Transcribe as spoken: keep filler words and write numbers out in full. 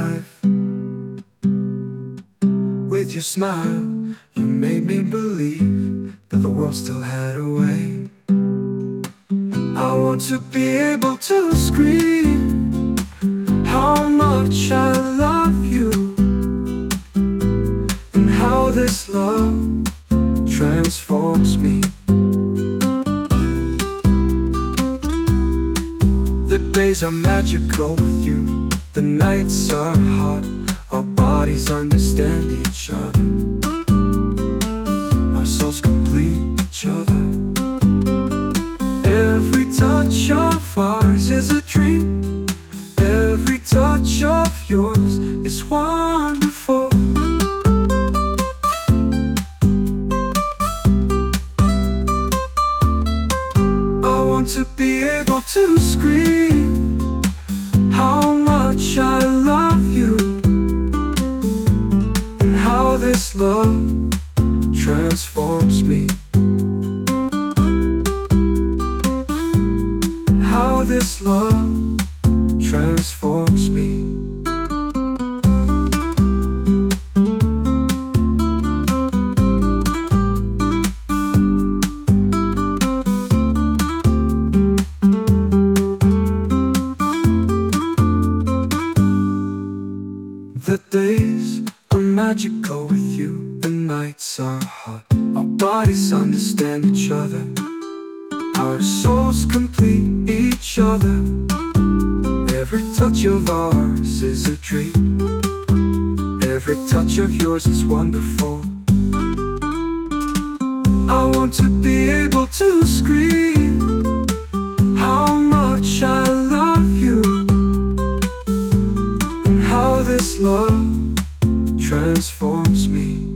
life. With your smile, you made me believe that the world still had a way. I want to be able to scream how much I love you, and how this love transforms me. The days are magical with you, the nights are hot, our bodies understand each other, our souls complete each other. Every touch of ours is a dream, every touch of yours is wonderful. I want to be able to scream how much I love you, and how this love transforms me. How this love transforms me. The days are magical with you, the nights are hot, our bodies understand each other, our souls complete each other. Every touch of ours is a dream, every touch of yours is wonderful. I want to be able to scream how much I love you, and how this love transforms me.